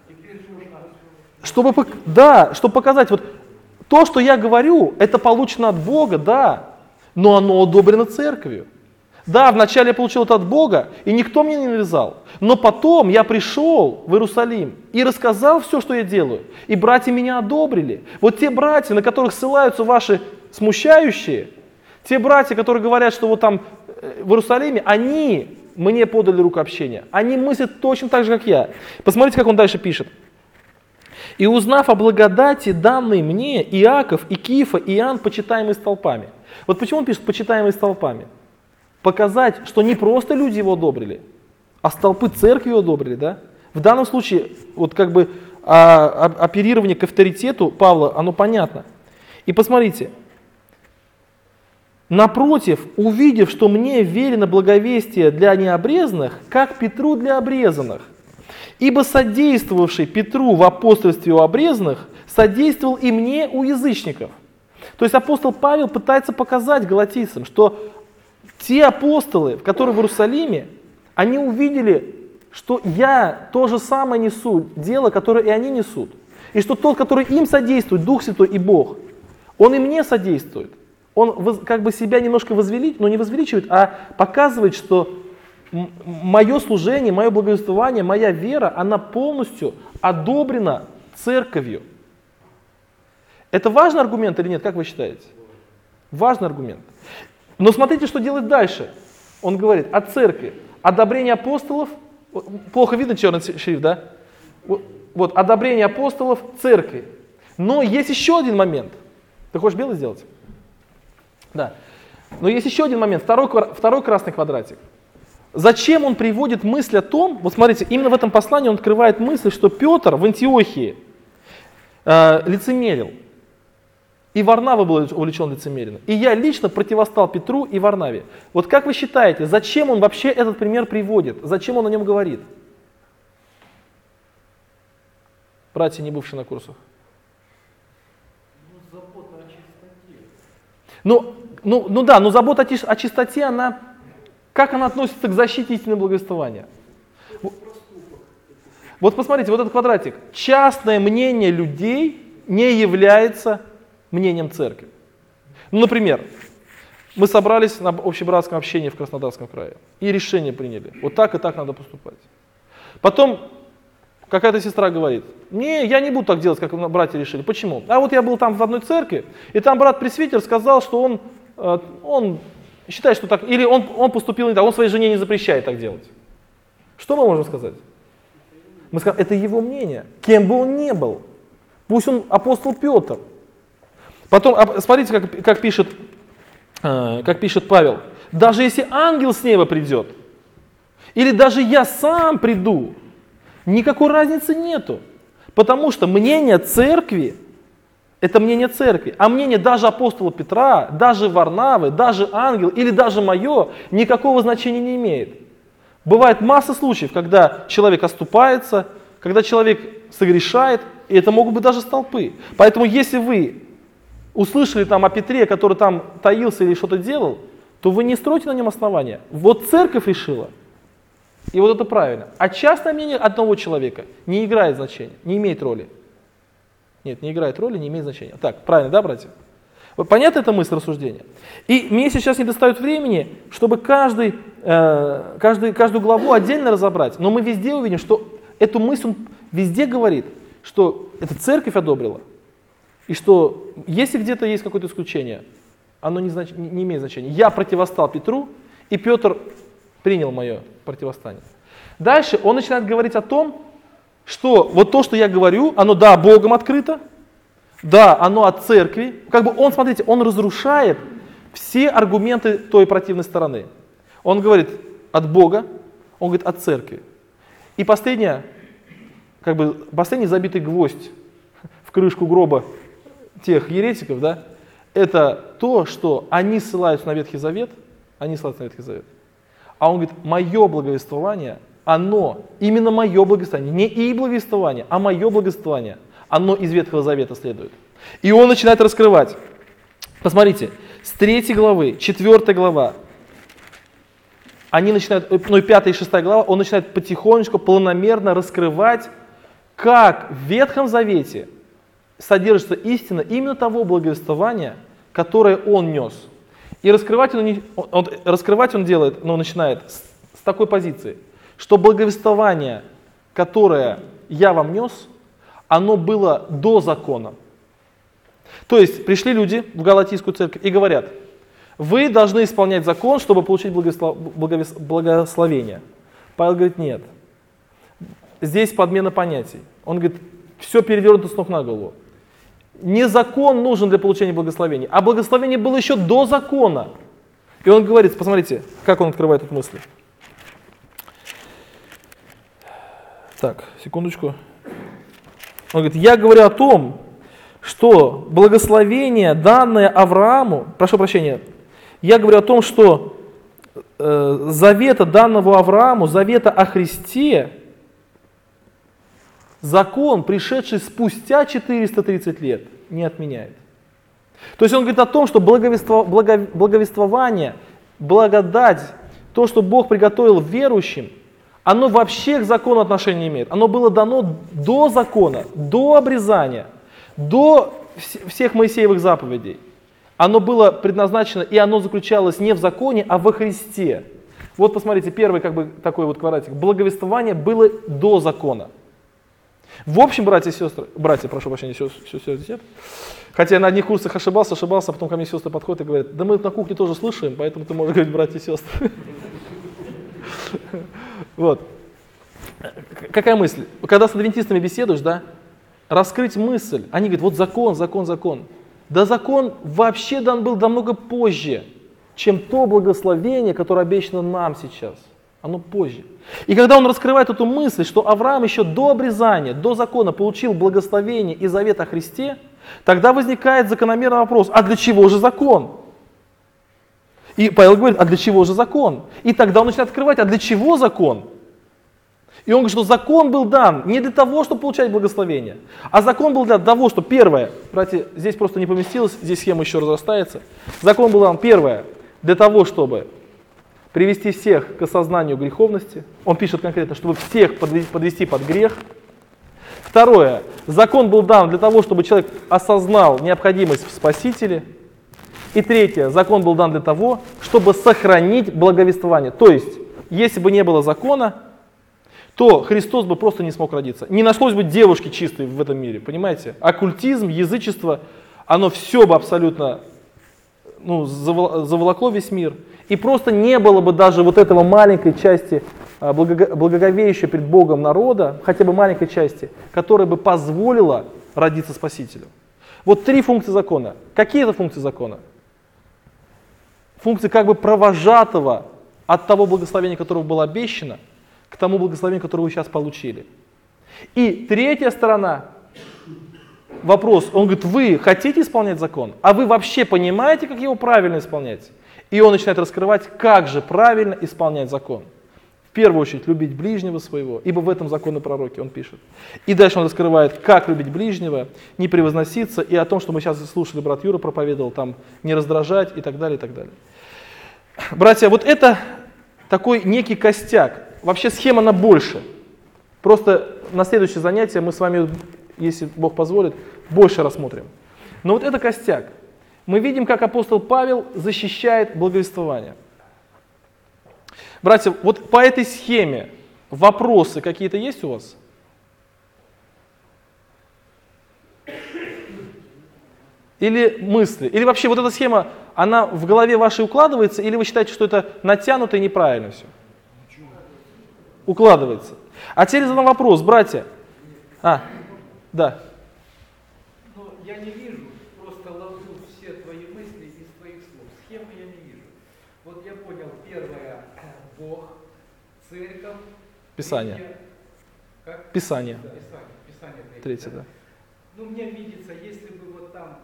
Чтобы показать, вот то, что я говорю, это получено от Бога, да, но оно одобрено церковью. Да, вначале я получил это от Бога, и никто мне не навязал. Но потом я пришел в Иерусалим и рассказал все, что я делаю. И братья меня одобрили. Вот те братья, на которых ссылаются ваши смущающие, те братья, которые говорят, что вот там в Иерусалиме, они мне подали руку общения. Они мыслят точно так же, как я. Посмотрите, как он дальше пишет. «И узнав о благодати, данной мне, Иаков, и Кифа, и Иоанн, почитаемые столпами». Вот почему он пишет «почитаемые столпами»? Показать, что не просто люди его одобрили, а столпы церкви его одобрили, да? В данном случае, вот как бы оперирование к авторитету Павла, оно понятно. И посмотрите, напротив, увидев, что мне верено благовестие для необрезанных, как Петру для обрезанных, ибо содействовавший Петру в апостольстве у обрезанных, содействовал и мне у язычников. То есть апостол Павел пытается показать галатийцам, что те апостолы, которые в Иерусалиме, они увидели, что я то же самое несу, дело, которое и они несут. И что тот, который им содействует, Дух Святой и Бог, он и мне содействует. Он как бы себя немножко не возвеличивает, а показывает, что мое служение, мое благовествование, моя вера, она полностью одобрена церковью. Это важный аргумент или нет, как вы считаете? Важный аргумент. Но смотрите, что делает дальше. Он говорит о церкви. Одобрение апостолов, плохо видно черный шрифт, да? Вот, одобрение апостолов церкви. Но есть еще один момент. Ты хочешь белый сделать? Да. Но есть еще один момент, второй красный квадратик. Зачем он приводит мысль о том, вот смотрите, именно в этом послании он открывает мысль, что Петр в Антиохии лицемерил. И Варнава был увлечен лицемерием. И я лично противостал Петру и Варнаве. Вот как вы считаете, зачем он вообще этот пример приводит? Зачем он о нем говорит? Братья, не бывшие на курсах. Забота о чистоте. Но забота о чистоте, как она относится к защите истинного благовествования? Вот посмотрите, вот этот квадратик. Частное мнение людей не является мнением церкви. Например, мы собрались на общебратском общении в Краснодарском крае и решение приняли. Вот так и так надо поступать. Потом какая-то сестра говорит: не, я не буду так делать, как братья решили. Почему? А вот я был там в одной церкви, и там брат-пресвитер сказал, что он считает, что так, или он поступил не так, он своей жене не запрещает так делать. Что мы можем сказать? Мы скажем, это его мнение, кем бы он ни был. Пусть он апостол Петр. Потом, смотрите, как пишет Павел. Даже если ангел с неба придет, или даже я сам приду, никакой разницы нету. Потому что мнение церкви, это мнение церкви. А мнение даже апостола Петра, даже Варнавы, даже ангел или даже мое, никакого значения не имеет. Бывает масса случаев, когда человек оступается, когда человек согрешает, и это могут быть даже столпы. Поэтому если вы услышали там о Петре, который там таился или что-то делал, то вы не стройте на нем основания. Вот церковь решила, и вот это правильно. А частное мнение одного человека не играет значения, не имеет роли. Нет, не играет роли, не имеет значения. Так, правильно, да, братья? Вот понятна эта мысль рассуждения? И мне сейчас не достает времени, чтобы каждую главу отдельно разобрать, но мы везде увидим, что эту мысль он везде говорит, что эта церковь одобрила, и что если где-то есть какое-то исключение, оно не имеет значения. Я противостал Петру, и Петр принял мое противостояние. Дальше он начинает говорить о том, что вот то, что я говорю, оно, да, Богом открыто, да, оно от церкви. Как бы он, смотрите, он разрушает все аргументы той противной стороны. Он говорит от Бога, он говорит от церкви. И последний забитый гвоздь в крышку гроба тех еретиков, да, это то, что они ссылаются на Ветхий Завет, А он говорит, мое благовествование, именно мое благовествование, не их благовествование, а мое благовествование, оно из Ветхого Завета следует. И он начинает раскрывать. Посмотрите, с 3 главы, 4 глава, они начинают, 5 и 6 глава, он начинает потихонечку, планомерно раскрывать, как в Ветхом Завете содержится истина именно того благовествования, которое он нес. И раскрывать он делает, начинает с такой позиции, что благовествование, которое я вам нес, оно было до закона. То есть пришли люди в Галатийскую церковь и говорят, вы должны исполнять закон, чтобы получить благословение. Павел говорит, нет. Здесь подмена понятий. Он говорит, все перевернуто с ног на голову. Не закон нужен для получения благословения, а благословение было еще до закона. И он говорит, посмотрите, как он открывает эту мысль. Так, секундочку. Он говорит, я говорю о том, что благословение, данное Аврааму, прошу прощения, я говорю о том, что завета, данного Аврааму, завета о Христе, закон, пришедший спустя 430 лет, не отменяет. То есть он говорит о том, что благовествование, благодать, то, что Бог приготовил верующим, оно вообще к закону отношения не имеет. Оно было дано до закона, до обрезания, до всех Моисеевых заповедей. Оно было предназначено, и оно заключалось не в законе, а во Христе. Вот посмотрите, первый такой вот квадратик. Благовествование было до закона. В общем, братья и сестры, прошу прощения, сестры, хотя я на одних курсах ошибался, а потом ко мне сестры подходят и говорят, да мы на кухне тоже слышим, поэтому ты можешь говорить братья и сестры. Вот. Какая мысль? Когда с адвентистами беседуешь, да, раскрыть мысль, они говорят, вот закон. Да закон вообще дан был намного позже, чем то благословение, которое обещано нам сейчас. Оно позже. И когда он раскрывает эту мысль, что Авраам еще до обрезания, до закона получил благословение и завет о Христе, тогда возникает закономерный вопрос, а для чего же закон? И Павел говорит, а для чего же закон? И тогда он начинает открывать, а для чего закон? И он говорит, что закон был дан не для того, чтобы получать благословение, а закон был для того, что первое, братья, здесь просто не поместилось, здесь схема еще разрастается. Закон был дан первое, для того, чтобы привести всех к осознанию греховности. Он пишет конкретно, чтобы всех подвести под грех. Второе, закон был дан для того, чтобы человек осознал необходимость в Спасителе. И третье, закон был дан для того, чтобы сохранить благовествование. То есть, если бы не было закона, то Христос бы просто не смог родиться. Не нашлось бы девушки чистой в этом мире, понимаете? Оккультизм, язычество, оно все бы абсолютно заволокло весь мир. И просто не было бы даже вот этого маленькой части, благоговеющей пред Богом народа, хотя бы маленькой части, которая бы позволила родиться Спасителю. Вот 3 функции закона. Какие это функции закона? Функции как бы провожатого от того благословения, которое было обещано, к тому благословению, которое вы сейчас получили. И третья сторона, вопрос, он говорит, вы хотите исполнять закон, а вы вообще понимаете, как его правильно исполнять? И он начинает раскрывать, как же правильно исполнять закон. В первую очередь, любить ближнего своего, ибо в этом законы пророки, он пишет. И дальше он раскрывает, как любить ближнего, не превозноситься, и о том, что мы сейчас слушали, брат Юра проповедовал, там, не раздражать и так далее, и так далее. Братья, вот это такой некий костяк. Вообще схема на больше. Просто на следующее занятие мы с вами, если Бог позволит, больше рассмотрим. Но вот это костяк. Мы видим, как апостол Павел защищает благовествование. Братья, вот по этой схеме вопросы какие-то есть у вас? Или мысли? Или вообще вот эта схема, она в голове вашей укладывается, или вы считаете, что это натянуто и неправильно все? Укладывается. А теперь задам вопрос, братья. Да. Но я не вижу, просто ловлю все твои мысли из твоих слов. Схемы я не вижу. Вот я понял, первое – Бог, церковь. Писание. Третье, как? Писание. Да, Писание Третье, да. Ну, мне видится, если бы вот там,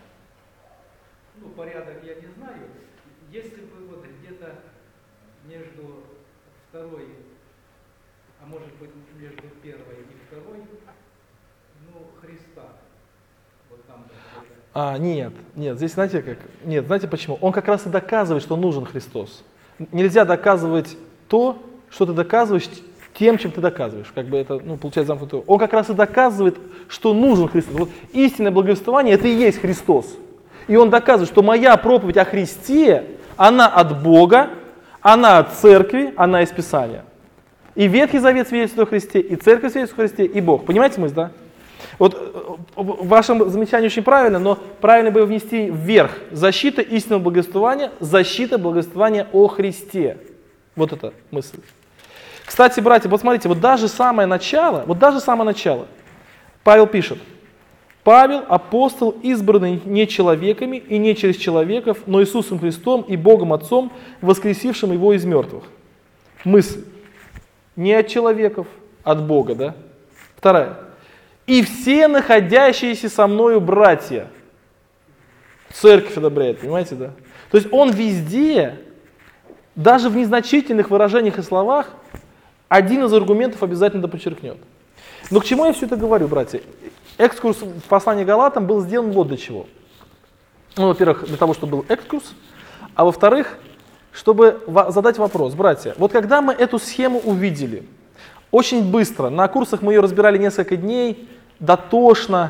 ну, порядок я не знаю, если бы вот где-то между второй, а может быть между первой и второй, ну, Христа. Вот там вот. Нет, здесь знаете как? Нет, знаете почему? Он как раз и доказывает, что нужен Христос. Нельзя доказывать то, что ты доказываешь тем, чем ты доказываешь. Как бы это, получается замкнутое. Он как раз и доказывает, что нужен Христос. Вот истинное благовествование – это и есть Христос. И он доказывает, что моя проповедь о Христе, она от Бога, она от церкви, она из Писания. И Ветхий Завет свидетельствует о Христе, и Церковь свидетельствует о Христе, и Бог. Понимаете мысль, да? Вот ваше замечание очень правильно, но правильно бы внести вверх. Защита истинного благовествования, защита благовествования о Христе. Вот это мысль. Кстати, братья, вот смотрите, вот даже самое начало, Павел пишет. Павел, апостол, избранный не человеками и не через человеков, но Иисусом Христом и Богом Отцом, воскресившим его из мертвых. Мысль. Не от человеков, от Бога, да? Вторая. И все находящиеся со мною братья. Церковь одобряет, понимаете, да? То есть он везде, даже в незначительных выражениях и словах, один из аргументов обязательно подчеркнет. Но к чему я все это говорю, братья? Экскурс в послании Галатам был сделан вот для чего. Ну, во-первых, для того, чтобы был экскурс, а во-вторых, чтобы задать вопрос. Братья, вот когда мы эту схему увидели, очень быстро, на курсах мы ее разбирали несколько дней, дотошно,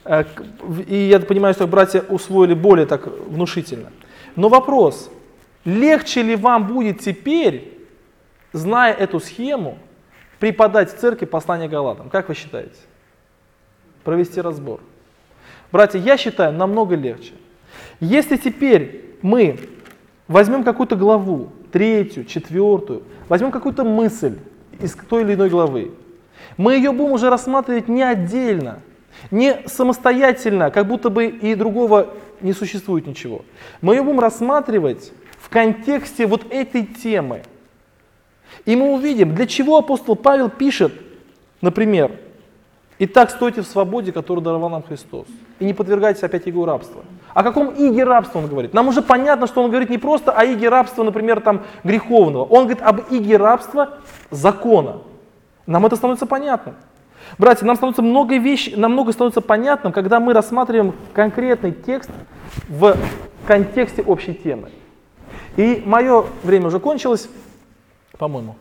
и я понимаю, что братья усвоили более так внушительно. Но вопрос, легче ли вам будет теперь, зная эту схему, преподать в церкви послание Галатам? Как вы считаете? Провести разбор. Братья, я считаю, намного легче. Если теперь мы возьмем какую-то главу, 3, 4, возьмем какую-то мысль из той или иной главы, мы ее будем уже рассматривать не отдельно, не самостоятельно, как будто бы и другого не существует ничего. Мы ее будем рассматривать в контексте вот этой темы. И мы увидим, для чего апостол Павел пишет, например, «Итак, стойте в свободе, которую даровал нам Христос, и не подвергайтесь опять игу рабства». О каком иге рабства он говорит? Нам уже понятно, что он говорит не просто о иге рабства, например, там, греховного. Он говорит об иге рабства закона. Нам это становится понятным. Братья, нам становится намного становится понятным, когда мы рассматриваем конкретный текст в контексте общей темы. И мое время уже кончилось, по-моему.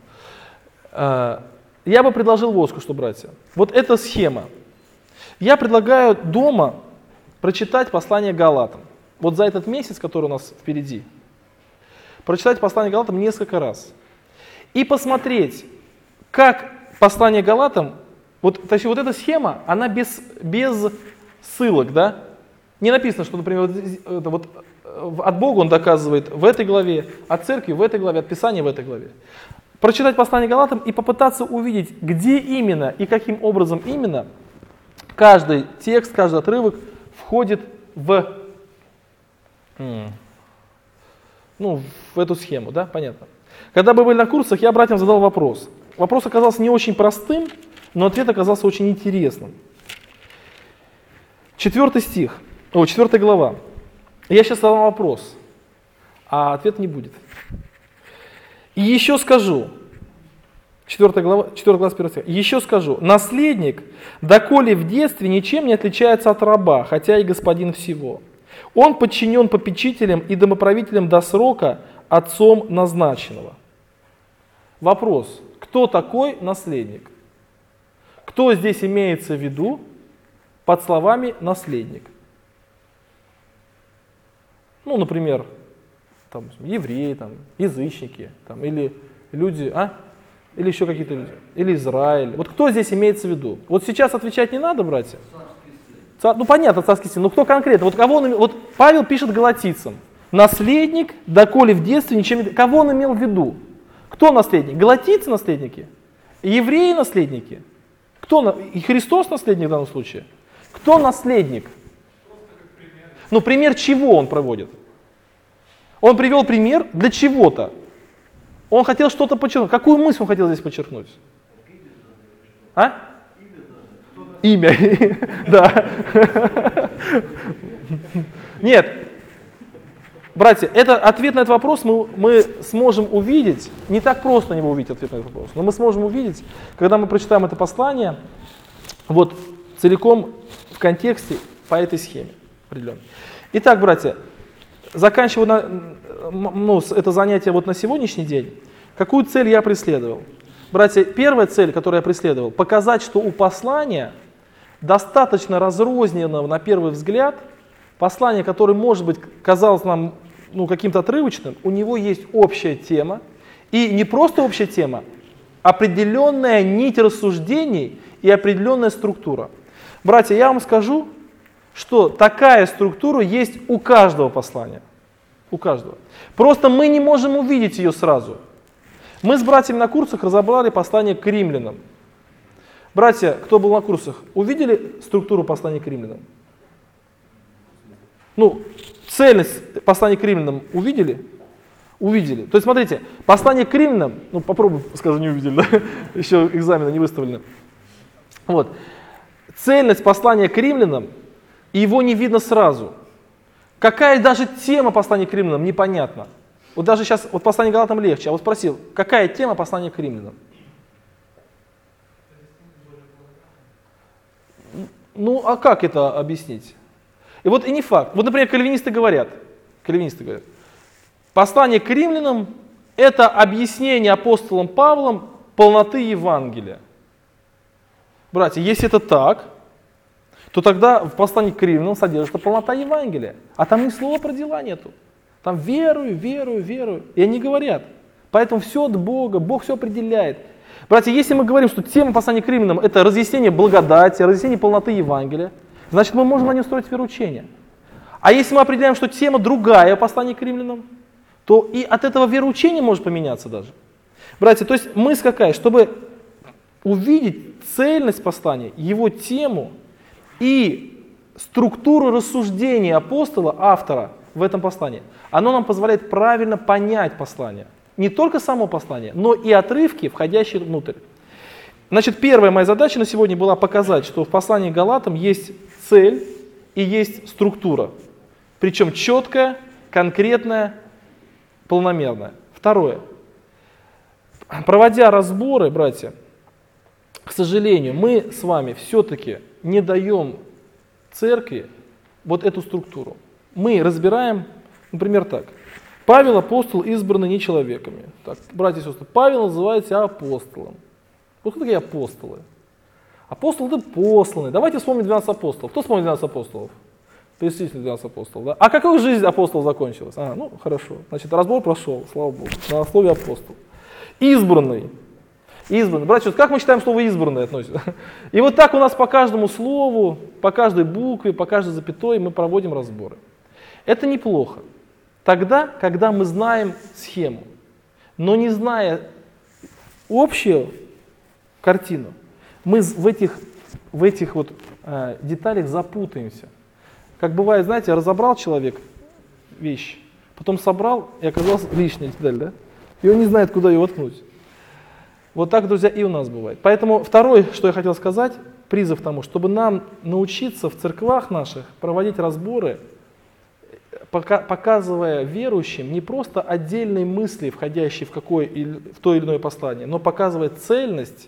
Я бы предложил вот что, братья. Вот эта схема. Я предлагаю дома прочитать послание Галатам. Вот за этот месяц, который у нас впереди. Прочитать послание Галатам несколько раз. И посмотреть, как послание Галатам, вот эта схема, она без ссылок, да? Не написано, что, например, от Бога он доказывает в этой главе, от церкви в этой главе, от Писания в этой главе. Прочитать послание Галатам и попытаться увидеть, где именно и каким образом именно каждый текст, каждый отрывок входит в эту схему, да, понятно. Когда мы были на курсах, я братьям задал вопрос. Вопрос оказался не очень простым, но ответ оказался очень интересным. 4 глава. Я сейчас задам вопрос, а ответа не будет. И еще скажу, 4 глава, 1 стих, еще скажу, наследник, доколе в детстве ничем не отличается от раба, хотя и господин всего. Он подчинен попечителям и домоправителям до срока, отцом назначенного. Вопрос, кто такой наследник? Кто здесь имеется в виду? под словами «наследник». Ну, например, там, евреи, там, язычники, там, или люди, или еще какие-то люди, или Израиль. Вот кто здесь имеется в виду? Вот сейчас отвечать не надо, братья? Ну, понятно, царский сын, но кто конкретно? Вот кого вот Павел пишет галатийцам. Наследник, доколе в детстве ничем не... Кого он имел в виду? Кто наследник? Галатийцы наследники? Евреи наследники? Кто? И Христос наследник в данном случае? Кто наследник? Ну, пример чего он проводит? Он привел пример для чего-то. Он хотел что-то подчеркнуть. Какую мысль он хотел здесь подчеркнуть? Имя. Да. Нет. Братья, это ответ на этот вопрос мы сможем увидеть. Не так просто него увидеть ответ на этот вопрос. Но мы сможем увидеть, когда мы прочитаем это послание, вот целиком в контексте по этой схеме определенной. Итак, братья, заканчивая это занятие вот на сегодняшний день, какую цель я преследовал? Братья, первая цель, которую я преследовал, показать, что у послания, достаточно разрозненного на первый взгляд, послание, которое, может быть, казалось нам каким-то отрывочным, у него есть общая тема, и не просто общая тема, определенная нить рассуждений и определенная структура. Братья, я вам скажу, что такая структура есть у каждого послания. У каждого. Просто мы не можем увидеть ее сразу. Мы с братьями на курсах разобрали послание к римлянам. Братья, кто был на курсах, увидели структуру послания к римлянам? Цельность послания к римлянам увидели? Увидели. То есть, смотрите, послание к римлянам, попробуй, скажу, не увидели, да? Еще экзамены не выставлены. Вот. Цельность послания к римлянам, его не видно сразу. Какая даже тема послания к римлянам, непонятно. Вот даже сейчас, вот послание к Галатам легче, а вот спросил, какая тема послания к римлянам? А как это объяснить? И вот и не факт. Вот, например, кальвинисты говорят, послание к римлянам – это объяснение апостолом Павлом полноты Евангелия. Братья, если это так, то тогда в послании к римлянам содержится полнота Евангелия. А там ни слова про дела нету. Там верую. И они говорят. Поэтому все от Бога, Бог все определяет. Братья, если мы говорим, что тема послания к римлянам – это разъяснение благодати, разъяснение полноты Евангелия, значит, мы можем на нем строить вероучение. А если мы определяем, что тема другая послания к римлянам, то и от этого вероучение может поменяться даже. Братья, то есть мысль какая? Чтобы увидеть цельность послания, его тему и структуру рассуждений апостола, автора в этом послании, оно нам позволяет правильно понять послание. Не только само послание, но и отрывки, входящие внутрь. Значит, первая моя задача на сегодня была показать, что в послании к Галатам есть цель и есть структура. Причем четкая, конкретная, полномерная. Второе. Проводя разборы, братья, к сожалению, мы с вами все-таки не даем церкви вот эту структуру. Мы разбираем, например, так. Павел апостол, избранный не человеками. Так, братья и сестры, Павел называет себя апостолом. Вот кто такие апостолы? Апостол – это посланный. Давайте вспомним 12 апостолов. Кто вспомнит 12 апостолов? Перечислите 12 апостолов. Да? А какой жизнь апостолов закончилась? Хорошо. Значит, разбор прошел, слава Богу. На слове апостол. Избранный. Братья, как мы считаем слово избранный относится? И вот так у нас по каждому слову, по каждой букве, по каждой запятой мы проводим разборы. Это неплохо. Тогда, когда мы знаем схему, но не зная общую картину, мы в этих деталях запутаемся. Как бывает, знаете, разобрал человек вещь, потом собрал и оказалась лишняя деталь, да? И он не знает, куда ее воткнуть. Вот так, друзья, и у нас бывает. Поэтому второе, что я хотел сказать, призыв к тому, чтобы нам научиться в церквах наших проводить разборы, показывая верующим не просто отдельные мысли, входящие в то или иное послание, но показывая цельность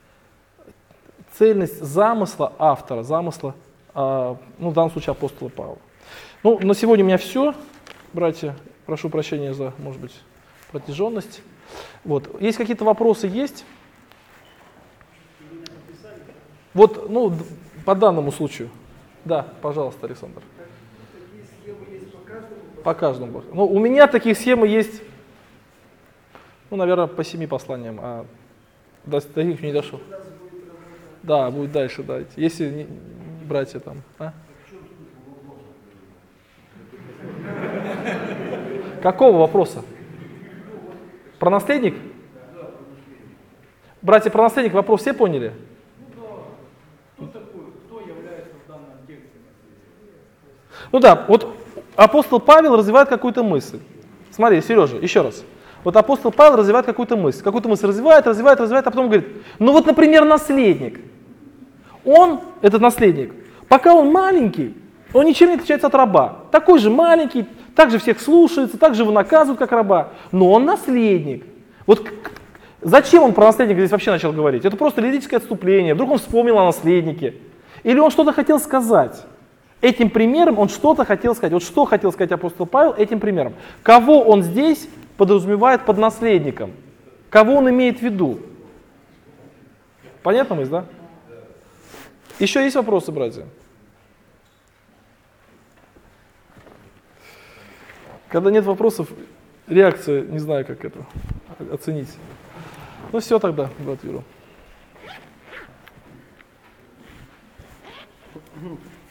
замысла автора, замысла, в данном случае апостола Павла. На сегодня у меня все, братья. Прошу прощения за, может быть, протяженность. Вот. Есть какие-то вопросы? Есть? Вот, по данному случаю. Да, пожалуйста, Александр. Такие схемы есть по каждому? По каждому. Ну, у меня такие схемы есть, ну, наверное, по 7 посланиям, а до них не дошел. У нас будет работа. Да, будет дальше, да. Если братья там. А? Какого вопроса? Про наследник? Братья, про наследник вопрос все поняли? Кто такой, кто является в данном тексте наследником? Ну да, вот апостол Павел развивает какую-то мысль. Смотри, Сережа, еще раз. Вот апостол Павел развивает какую-то мысль развивает, а потом говорит, ну вот, например, наследник. Он, этот наследник, пока он маленький, он ничем не отличается от раба. Такой же маленький, так же всех слушается, так же его наказывают, как раба. Но он наследник. Вот зачем он про наследника здесь вообще начал говорить? Это просто лирическое отступление. Вдруг он вспомнил о наследнике. Или он что-то хотел сказать. Этим примером он что-то хотел сказать. Вот что хотел сказать апостол Павел этим примером. Кого он здесь подразумевает под наследником? Кого он имеет в виду? Понятно мысль, да? Еще есть вопросы, братья? Когда нет вопросов, реакция, не знаю, как это оценить. Ну все тогда, брат Юра.